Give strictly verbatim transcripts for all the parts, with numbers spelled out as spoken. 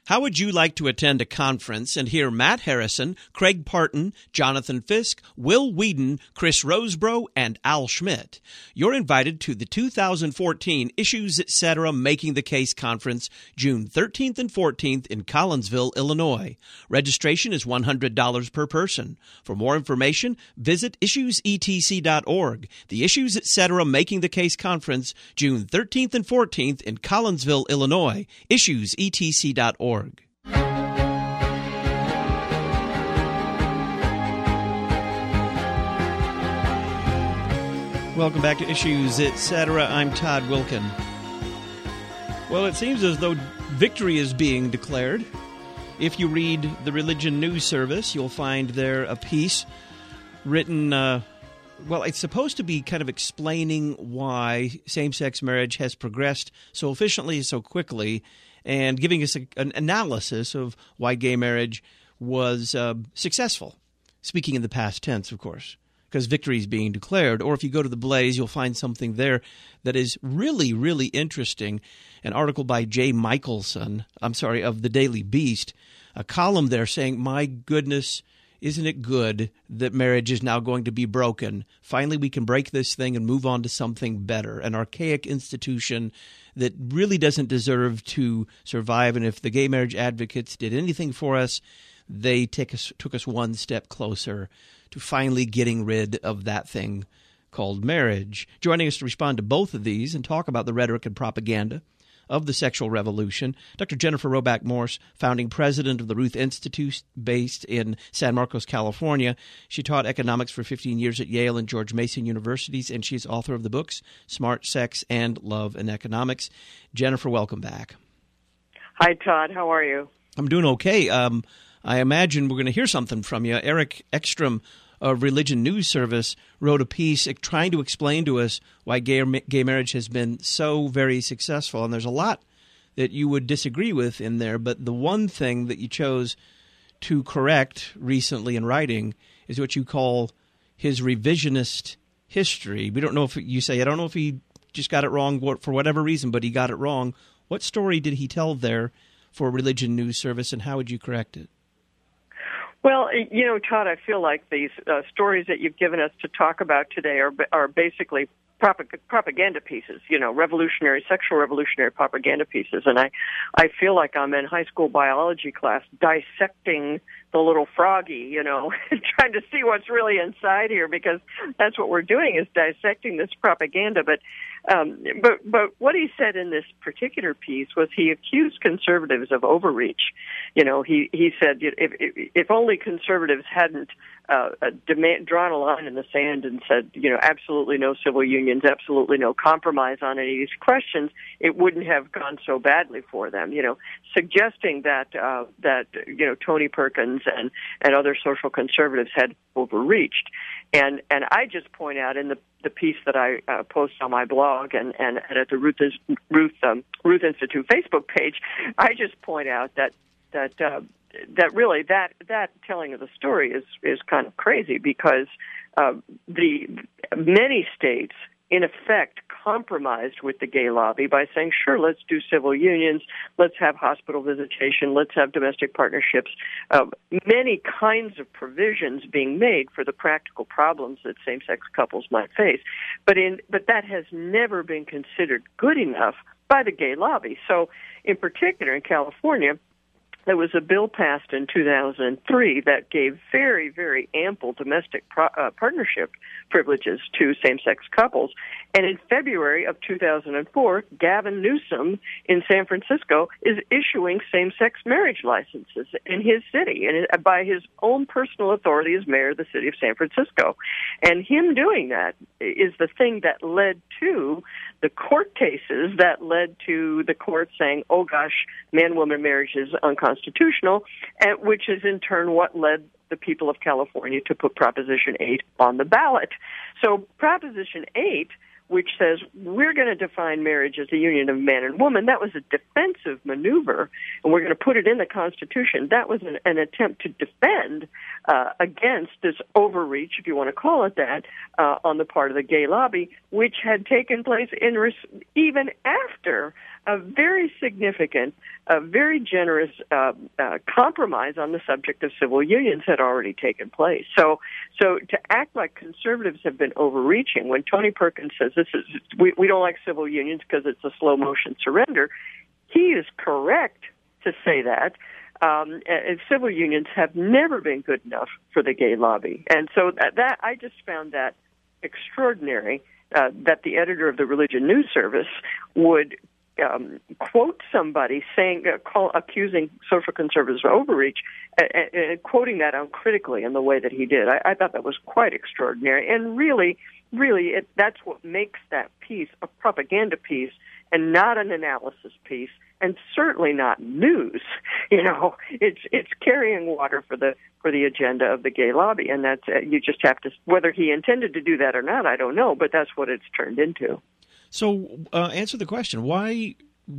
How would you like to attend a conference and hear Matt Harrison, Craig Parton, Jonathan Fisk, Will Whedon, Chris Rosebrough, and Al Schmidt? You're invited to the two thousand fourteen Issues Etc. Making the Case Conference, June thirteenth and fourteenth in Collinsville, Illinois. Registration is one hundred dollars per person. For more information, visit issues e t c dot org. The Issues Etc. Making the Case Conference, June thirteenth and fourteenth in Collinsville, Illinois. issues e t c dot org. Welcome back to Issues Etc. I'm Todd Wilkin. Well, it seems as though victory is being declared. If you read the Religion News Service, you'll find there a piece written, uh, well, it's supposed to be kind of explaining why same-sex marriage has progressed so efficiently, so quickly, and giving us a, an analysis of why gay marriage was uh, successful. Speaking in the past tense, of course, because victory is being declared. Or if you go to the Blaze, you'll find something there that is really, really interesting. An article by Jay Michelson, I'm sorry, of the Daily Beast, a column there saying, my goodness, isn't it good that marriage is now going to be broken? Finally, we can break this thing and move on to something better, an archaic institution that really doesn't deserve to survive. And if the gay marriage advocates did anything for us, they take us, took us one step closer to finally getting rid of that thing called marriage. Joining us to respond to both of these and talk about the rhetoric and propaganda of the sexual revolution, Doctor Jennifer Roback Morse, founding president of the Ruth Institute based in San Marcos, California. She taught economics for fifteen years at Yale and George Mason Universities, and she's author of the books Smart Sex and Love and Economics. Jennifer, welcome back. Hi, Todd. How are you? I'm doing okay. Um, I imagine we're going to hear something from you. Eric Ekstrom of Religion News Service wrote a piece trying to explain to us why gay, gay marriage has been so very successful. And there's a lot that you would disagree with in there, but the one thing that you chose to correct recently in writing is what you call his revisionist history. We don't know if you say, I don't know if he just got it wrong for whatever reason, but he got it wrong. What story did he tell there for Religion News Service, and how would you correct it? Well, you know, Todd, I feel like these uh, stories that you've given us to talk about today are are basically propag- propaganda pieces, you know, revolutionary, sexual revolutionary propaganda pieces. And I, I feel like I'm in high school biology class dissecting the little froggy, you know, trying to see what's really inside here, because that's what we're doing, is dissecting this propaganda. But Um, but but what he said in this particular piece was he accused conservatives of overreach. You know, he, he said if, if if only conservatives hadn't uh, demand, drawn a line in the sand and said, you know, absolutely no civil unions, absolutely no compromise on any of these questions, it wouldn't have gone so badly for them. You know, suggesting that uh, that you know Tony Perkins and, and other social conservatives had overreached. And and I just point out in the the piece that I uh, post on my blog and, and, and at the Ruth Ruth um, Ruth Institute Facebook page, I just point out that that uh, that really that that telling of the story is is kind of crazy, because uh, the many states in effect compromised with the gay lobby by saying, sure, let's do civil unions, let's have hospital visitation, let's have domestic partnerships, uh, many kinds of provisions being made for the practical problems that same-sex couples might face. But in but that has never been considered good enough by the gay lobby. So in particular in California, there was a bill passed in two thousand three that gave very, very ample domestic pro- uh, partnership privileges to same-sex couples. And in February of two thousand four, Gavin Newsom in San Francisco is issuing same-sex marriage licenses in his city, and by his own personal authority as mayor of the city of San Francisco. And him doing that is the thing that led to the court cases that led to the court saying, oh gosh, man-woman marriage is unconstitutional, and which is in turn what led the people of California to put Proposition eight on the ballot. So Proposition eight, which says we're going to define marriage as a union of man and woman, that was a defensive maneuver, and we're going to put it in the Constitution. That was an, an attempt to defend uh, against this overreach, if you want to call it that, uh, on the part of the gay lobby, which had taken place in res- even after a very significant, a very generous uh, uh, compromise on the subject of civil unions had already taken place. So, so to act like conservatives have been overreaching when Tony Perkins says this is we, we don't like civil unions because it's a slow motion surrender, he is correct to say that. Um, and civil unions have never been good enough for the gay lobby. And so that, that I just found that extraordinary, uh, that the editor of the Religion News Service would um, quote somebody saying, uh, call, accusing social conservatives of overreach, and, and quoting that uncritically in the way that he did. I, I thought that was quite extraordinary. And really, really, it, that's what makes that piece a propaganda piece and not an analysis piece, and certainly not news. You know, it's it's carrying water for the for the agenda of the gay lobby, and that's uh, you just have to, whether he intended to do that or not, I don't know, but that's what it's turned into. So, uh, answer the question: Why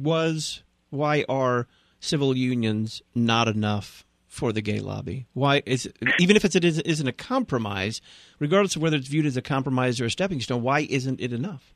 was why are civil unions not enough for the gay lobby? Why is even if it's, it is, isn't a compromise, regardless of whether it's viewed as a compromise or a stepping stone, why isn't it enough?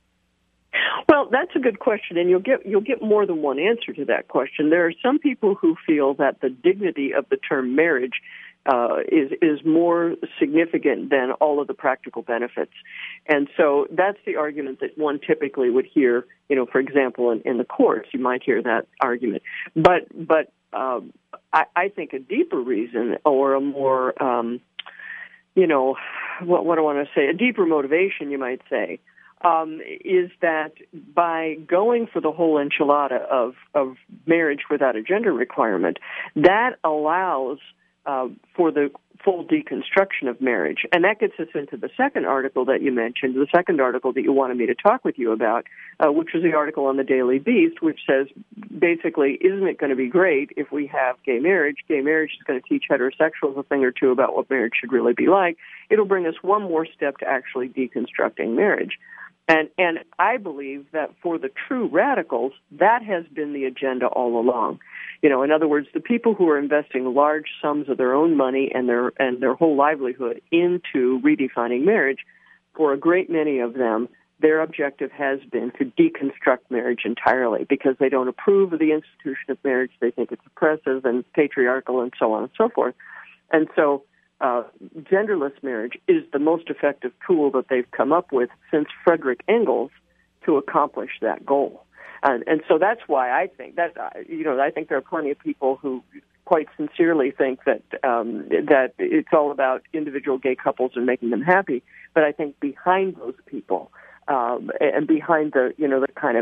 Well, that's a good question, and you'll get you'll get more than one answer to that question. There are some people who feel that the dignity of the term marriage uh, is is more significant than all of the practical benefits, and so that's the argument that one typically would hear. You know, for example, in, in the courts, you might hear that argument. But but um, I, I think a deeper reason, or a more um, you know, what, what do I want to say? A deeper motivation, you might say. Um, is that by going for the whole enchilada of, of marriage without a gender requirement, that allows uh, for the full deconstruction of marriage. And that gets us into the second article that you mentioned, the second article that you wanted me to talk with you about, uh, which was the article on the Daily Beast, which says, basically, isn't it going to be great if we have gay marriage? Gay marriage is going to teach heterosexuals a thing or two about what marriage should really be like. It'll bring us one more step to actually deconstructing marriage. And and I believe that for the true radicals, that has been the agenda all along. You know, in other words, the people who are investing large sums of their own money and their and their whole livelihood into redefining marriage, for a great many of them, their objective has been to deconstruct marriage entirely because they don't approve of the institution of marriage. They think it's oppressive and patriarchal and so on and so forth. And so Uh, genderless marriage is the most effective tool that they've come up with since Frederick Engels to accomplish that goal. And, and so that's why I think that, uh, you know, I think there are plenty of people who quite sincerely think that um, that it's all about individual gay couples and making them happy. But I think behind those people um, and behind the, you know, the kind of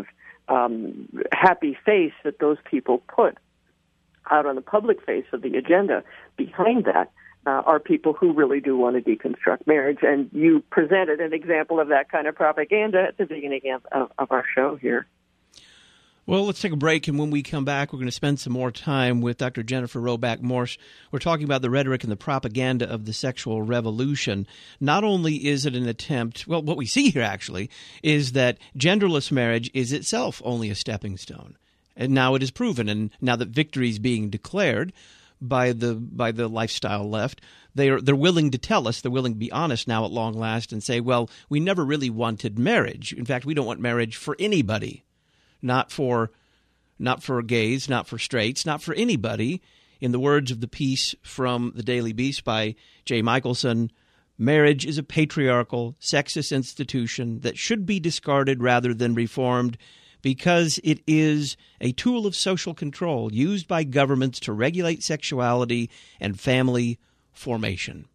um, happy face that those people put out on the public face of the agenda, behind that, Uh, are people who really do want to deconstruct marriage. And you presented an example of that kind of propaganda at the beginning of, of, of our show here. Well, let's take a break, and when we come back, we're going to spend some more time with Doctor Jennifer Roback Morse. We're talking about the rhetoric and the propaganda of the sexual revolution. Not only is it an attempt, well, what we see here actually is that genderless marriage is itself only a stepping stone. And now it is proven, and now that victory is being declared by the by the lifestyle left, they're they're willing to tell us, they're willing to be honest now at long last and say, well, we never really wanted marriage. In fact, we don't want marriage for anybody, not for not for gays, not for straights, not for anybody. In the words of the piece from the Daily Beast by Jay Michelson, marriage is a patriarchal, sexist institution that should be discarded rather than reformed, because it is a tool of social control used by governments to regulate sexuality and family formation.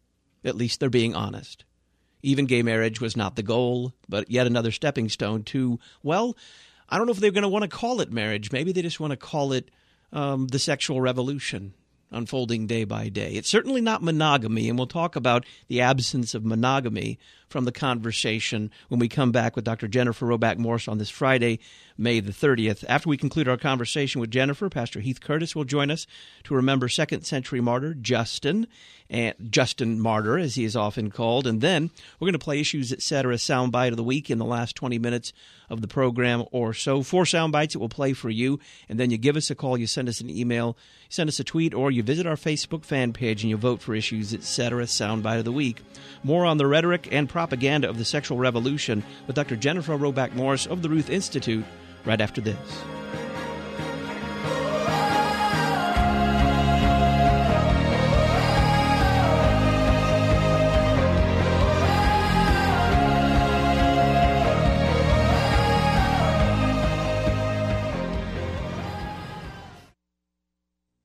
At least they're being honest. Even gay marriage was not the goal, but yet another stepping stone to, well, I don't know if they're going to want to call it marriage. Maybe they just want to call it um, the sexual revolution unfolding day by day. It's certainly not monogamy, and we'll talk about the absence of monogamy from the conversation when we come back with Doctor Jennifer Roback Morse on this Friday, May the thirtieth. After we conclude our conversation with Jennifer, Pastor Heath Curtis will join us to remember second century martyr Justin, and Justin Martyr, as he is often called. And then we're going to play Issues Etc. soundbite of the week in the last twenty minutes of the program or so. Four sound bites it will play for you, and then you give us a call, you send us an email, you send us a tweet, or you visit our Facebook fan page and you vote for Issues Etc. soundbite of the week. More on the rhetoric and propaganda of the sexual revolution with Doctor Jennifer Roback Morse of the Ruth Institute right after this.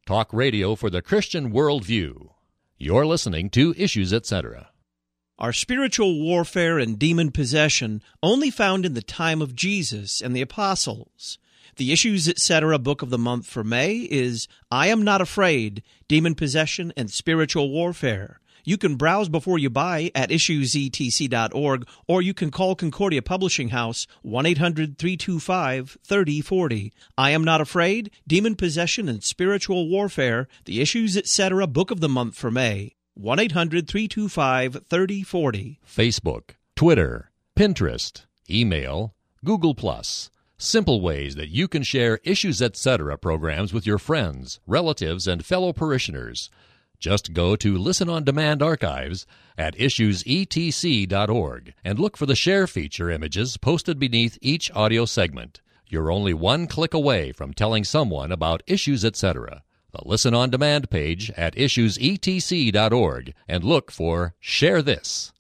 Talk radio for the Christian worldview. You're listening to Issues, et cetera. Are spiritual warfare and demon possession only found in the time of Jesus and the apostles? The Issues, et cetera. book of the month for May is I Am Not Afraid, Demon Possession and Spiritual Warfare. You can browse before you buy at issues e t c dot org, or you can call Concordia Publishing House, one eight hundred three two five three oh four oh. I Am Not Afraid, Demon Possession and Spiritual Warfare, The Issues, et cetera. book of the month for May, one eight hundred three two five three oh four oh. Facebook, Twitter, Pinterest, email, Google Plus. Simple ways that you can share Issues, et cetera. programs with your friends, relatives, and fellow parishioners. Just go to Listen on Demand archives at issues e t c dot org and look for the share feature images posted beneath each audio segment. You're only one click away from telling someone about Issues, et cetera. The Listen on Demand page at issues e t c dot org and look for Share This.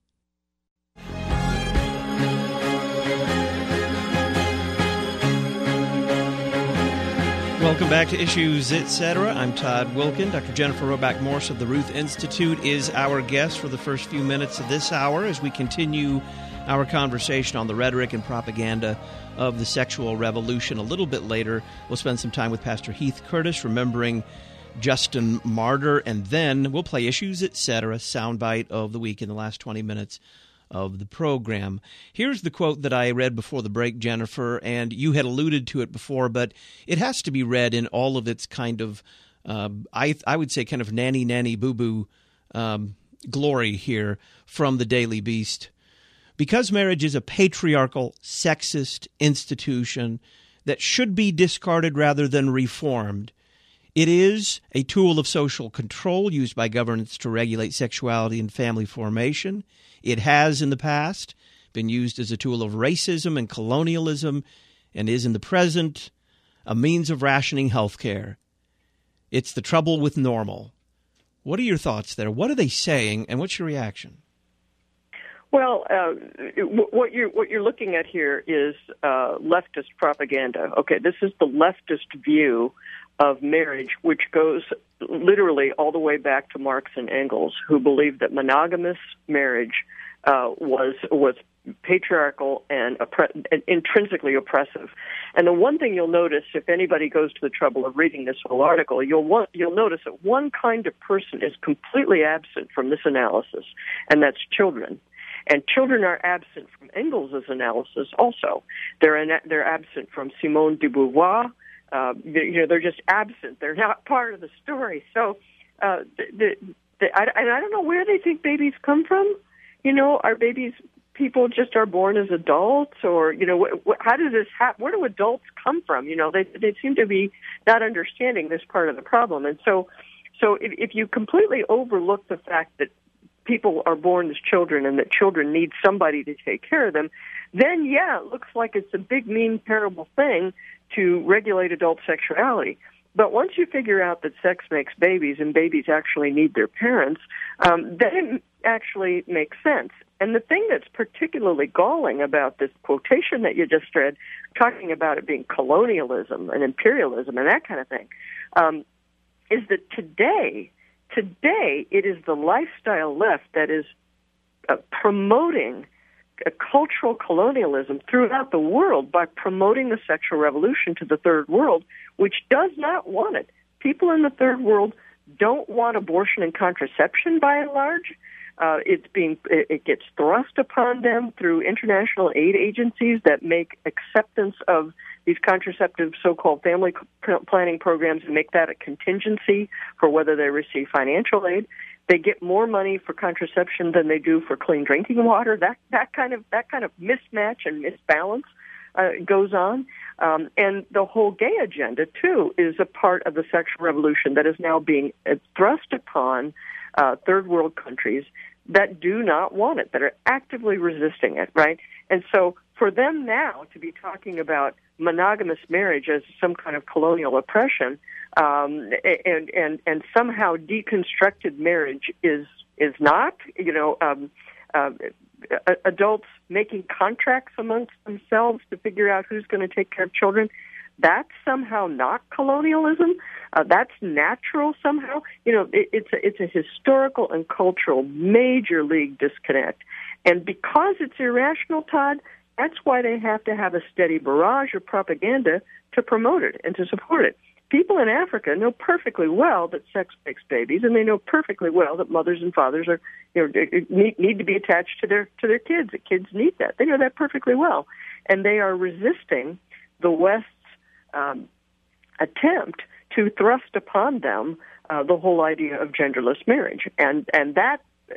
Welcome back to Issues, et cetera. I'm Todd Wilkin. Doctor Jennifer Roback Morse of the Ruth Institute is our guest for the first few minutes of this hour as we continue our conversation on the rhetoric and propaganda of the sexual revolution. A little bit later, we'll spend some time with Pastor Heath Curtis remembering Justin Martyr, and then we'll play Issues, et cetera. soundbite of the week in the last twenty minutes of the program. Here's the quote that I read before the break, Jennifer, and you had alluded to it before, but it has to be read in all of its kind of, uh, I I would say kind of nanny, nanny, boo-boo um, glory here from the Daily Beast. Because marriage is a patriarchal, sexist institution that should be discarded rather than reformed, it is a tool of social control used by governments to regulate sexuality and family formation. It has, in the past, been used as a tool of racism and colonialism, and is in the present a means of rationing health care. It's the trouble with normal. What are your thoughts there? What are they saying, and what's your reaction? Well, uh, what you're what you're looking at here is uh, leftist propaganda. Okay, this is the leftist view of marriage, which goes literally all the way back to Marx and Engels, who believed that monogamous marriage uh, was was patriarchal and, oppre- and intrinsically oppressive. And the one thing you'll notice, if anybody goes to the trouble of reading this whole article, you'll want, you'll notice that one kind of person is completely absent from this analysis, and that's children. And children are absent from Engels' analysis also. They're in, they're absent from Simone de Beauvoir. Uh, you know, they're just absent. They're not part of the story. So, uh, the, the, the, I, and I don't know where they think babies come from. You know, are babies people just are born as adults, or you know, wh- wh- how does this happen? Where do adults come from? You know, they they seem to be not understanding this part of the problem. And so, so if, if you completely overlook the fact that people are born as children and that children need somebody to take care of them, then yeah, it looks like it's a big, mean, terrible thing to regulate adult sexuality. But once you figure out that sex makes babies and babies actually need their parents, um, then it actually makes sense. And the thing that's particularly galling about this quotation that you just read, talking about it being colonialism and imperialism and that kind of thing, um, is that today, today it is the lifestyle left that is uh, promoting a cultural colonialism throughout the world by promoting the sexual revolution to the third world, which does not want it. People in the third world don't want abortion and contraception by and large. Uh, it's being it, it gets thrust upon them through international aid agencies that make acceptance of these contraceptive so-called family planning programs and make that a contingency for whether they receive financial aid. They get more money for contraception than they do for clean drinking water. That that kind of that kind of mismatch and misbalance uh, goes on. Um, and the whole gay agenda, too, is a part of the sexual revolution that is now being thrust upon uh, third world countries that do not want it, that are actively resisting it, right? And so for them now to be talking about monogamous marriage as some kind of colonial oppression, um, and, and, and somehow deconstructed marriage is, is not, you know, um, uh, adults making contracts amongst themselves to figure out who's going to take care of children, that's somehow not colonialism. Uh, that's natural somehow. You know, it, it's a, it's a historical and cultural major league disconnect. And because it's irrational, Todd, that's why they have to have a steady barrage of propaganda to promote it and to support it. People in Africa know perfectly well that sex makes babies, and they know perfectly well that mothers and fathers are, you know, need, need to be attached to their to their kids. The kids need that. They know that perfectly well, and they are resisting the West's um, attempt to thrust upon them uh, the whole idea of genderless marriage, and and that.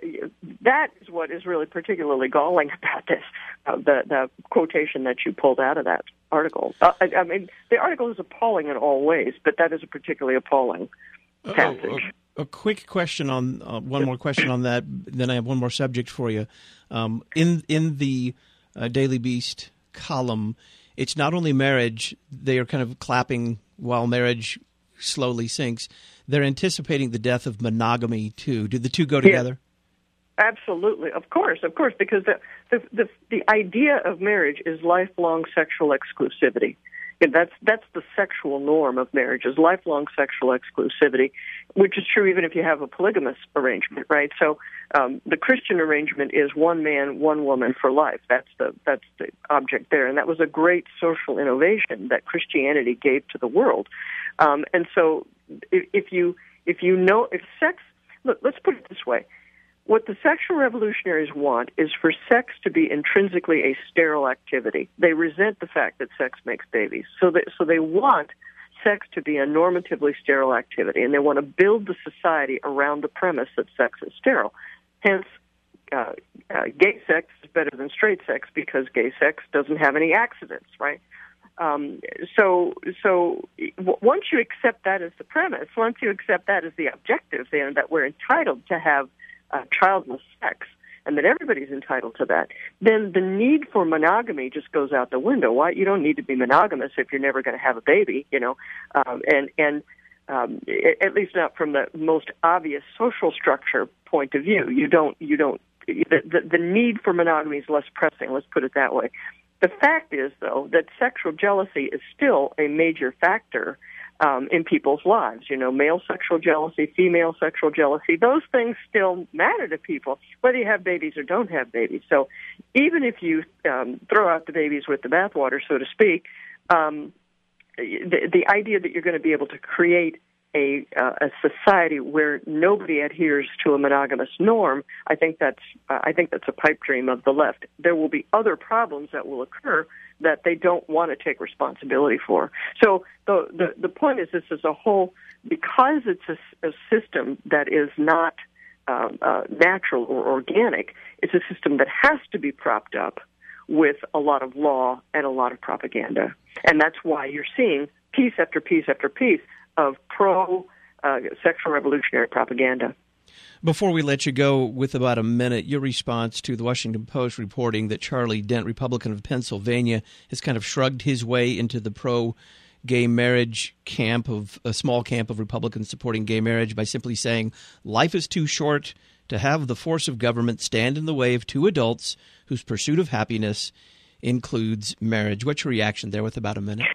That is what is really particularly galling about this, uh, the, the quotation that you pulled out of that article. Uh, I, I mean, the article is appalling in all ways, but that is a particularly appalling passage. Oh, a, a quick question on uh, one more question on that. Then I have one more subject for you. Um, in in the uh, Daily Beast column, it's not only marriage; they are kind of clapping while marriage slowly sinks. They're anticipating the death of monogamy too. Do the two go together? Yeah. Absolutely, of course, of course, because the, the the the idea of marriage is lifelong sexual exclusivity. And that's that's the sexual norm of marriage, is lifelong sexual exclusivity, which is true even if you have a polygamous arrangement, right? So um, the Christian arrangement is one man, one woman for life. That's the that's the object there, and that was a great social innovation that Christianity gave to the world. Um, and so, if, if you if you know if sex, look, let's put it this way. What the sexual revolutionaries want is for sex to be intrinsically a sterile activity. They resent the fact that sex makes babies. So they, so they want sex to be a normatively sterile activity, and they want to build the society around the premise that sex is sterile. Hence, uh, uh, gay sex is better than straight sex because gay sex doesn't have any accidents, right? Um, so, so w- once you accept that as the premise, once you accept that as the objective, then that we're entitled to have Uh, childless sex, and that everybody's entitled to that, then the need for monogamy just goes out the window. Why? You don't need to be monogamous if you're never going to have a baby, you know, um, and and um, at least not from the most obvious social structure point of view. You don't you don't the, the the need for monogamy is less pressing. Let's put it that way. The fact is, though, that sexual jealousy is still a major factor Um, in people's lives. You know, male sexual jealousy, female sexual jealousy, those things still matter to people, whether you have babies or don't have babies. So even if you um, throw out the babies with the bathwater, so to speak, um, the, the idea that you're going to be able to create a, uh, a society where nobody adheres to a monogamous norm, I think that's uh, I think that's a pipe dream of the left. There will be other problems that will occur that they don't want to take responsibility for. So the the, the point is, this is a whole, because it's a, a system that is not um, uh, natural or organic, it's a system that has to be propped up with a lot of law and a lot of propaganda. And that's why you're seeing piece after piece after piece of pro-sexual uh, revolutionary propaganda. Before we let you go, with about a minute, your response to the Washington Post reporting that Charlie Dent, Republican of Pennsylvania, has kind of shrugged his way into the pro-gay marriage camp of a small camp of Republicans supporting gay marriage by simply saying life is too short to have the force of government stand in the way of two adults whose pursuit of happiness includes marriage. What's your reaction there with about a minute?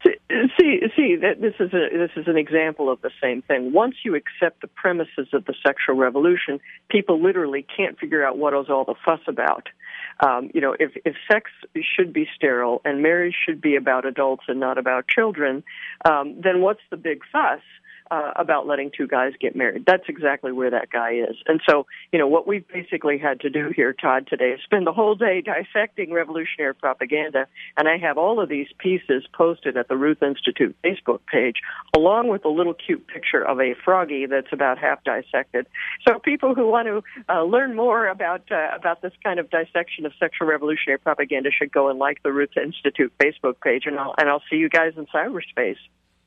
See, see, that this is a this is an example of the same thing. Once you accept the premises of the sexual revolution, people literally can't figure out what is all the fuss about. Um, you know, if if sex should be sterile and marriage should be about adults and not about children, um, then what's the big fuss uh, about letting two guys get married? That's exactly where that guy is. And so, you know, what we've basically had to do here, Todd, today is spend the whole day dissecting revolutionary propaganda. And I have all of these pieces posted at the Ruth Institute Facebook page, along with a little cute picture of a froggy that's about half dissected. So people who want to uh, learn more about uh, about this kind of dissection of sexual revolutionary propaganda should go and like the Ruth Institute Facebook page, and I'll, and I'll see you guys in cyberspace.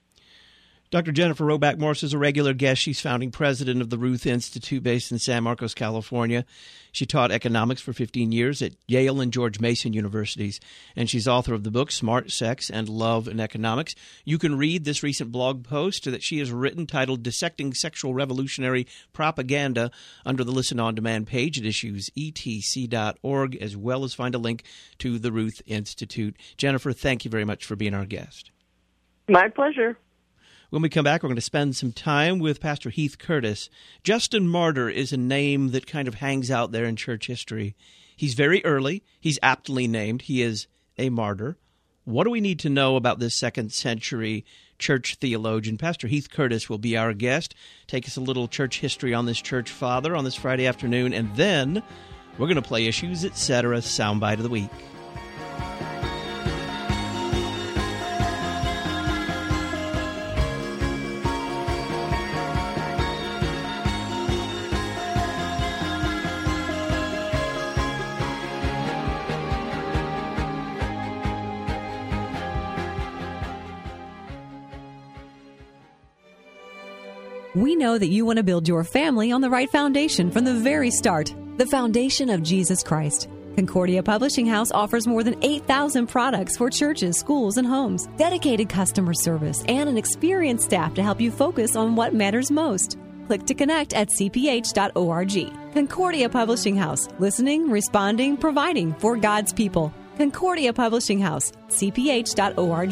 Doctor Jennifer Roback Morse is a regular guest. She's founding president of the Ruth Institute based in San Marcos, California. She taught economics for fifteen years at Yale and George Mason universities, and she's author of the book Smart Sex and Love in Economics. You can read this recent blog post that she has written titled Dissecting Sexual Revolutionary Propaganda under the Listen On Demand page at issues e t c dot org, as well as find a link to the Ruth Institute. Jennifer, thank you very much for being our guest. My pleasure. When we come back, we're going to spend some time with Pastor Heath Curtis. Justin Martyr is a name that kind of hangs out there in church history. He's very early. He's aptly named. He is a martyr. What do we need to know about this second century church theologian? Pastor Heath Curtis will be our guest. Take us a little church history on this church father on this Friday afternoon, and then we're going to play Issues, et cetera. Soundbite of the Week. We know that you want to build your family on the right foundation from the very start, the foundation of Jesus Christ. Concordia Publishing House offers more than eight thousand products for churches, schools, and homes, dedicated customer service, and an experienced staff to help you focus on what matters most. Click to connect at c p h dot org. Concordia Publishing House, listening, responding, providing for God's people. Concordia Publishing House, c p h dot org.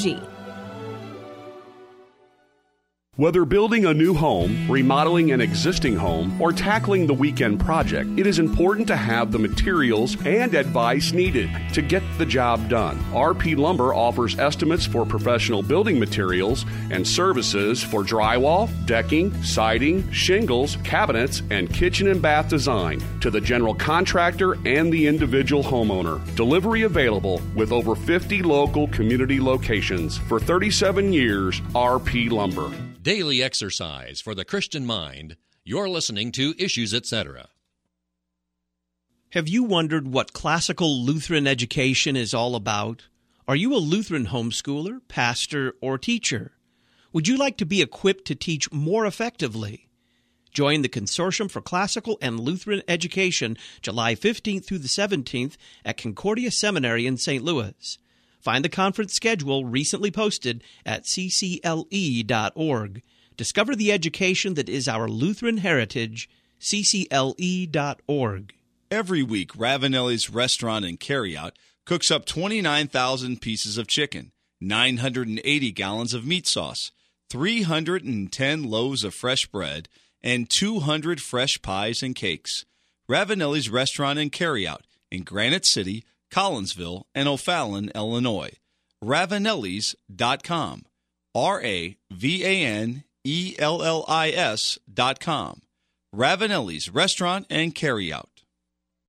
Whether building a new home, remodeling an existing home, or tackling the weekend project, it is important to have the materials and advice needed to get the job done. R P Lumber offers estimates for professional building materials and services for drywall, decking, siding, shingles, cabinets, and kitchen and bath design to the general contractor and the individual homeowner. Delivery available with over fifty local community locations. For thirty-seven years, R P Lumber. Daily exercise for the Christian mind. You're listening to Issues, et cetera. Have you wondered what classical Lutheran education is all about? Are you a Lutheran homeschooler, pastor, or teacher? Would you like to be equipped to teach more effectively? Join the Consortium for Classical and Lutheran Education July fifteenth through the seventeenth at Concordia Seminary in Saint Louis. Find the conference schedule recently posted at c c l e dot org. Discover the education that is our Lutheran heritage, c c l e dot org. Every week, Ravanelli's Restaurant and Carryout cooks up twenty-nine thousand pieces of chicken, nine hundred eighty gallons of meat sauce, three hundred ten loaves of fresh bread, and two hundred fresh pies and cakes. Ravanelli's Restaurant and Carryout in Granite City, Collinsville, and O'Fallon, Illinois. Ravanellis dot com. R A V A N E L L I S dot com. Ravanelli's Restaurant and Carryout.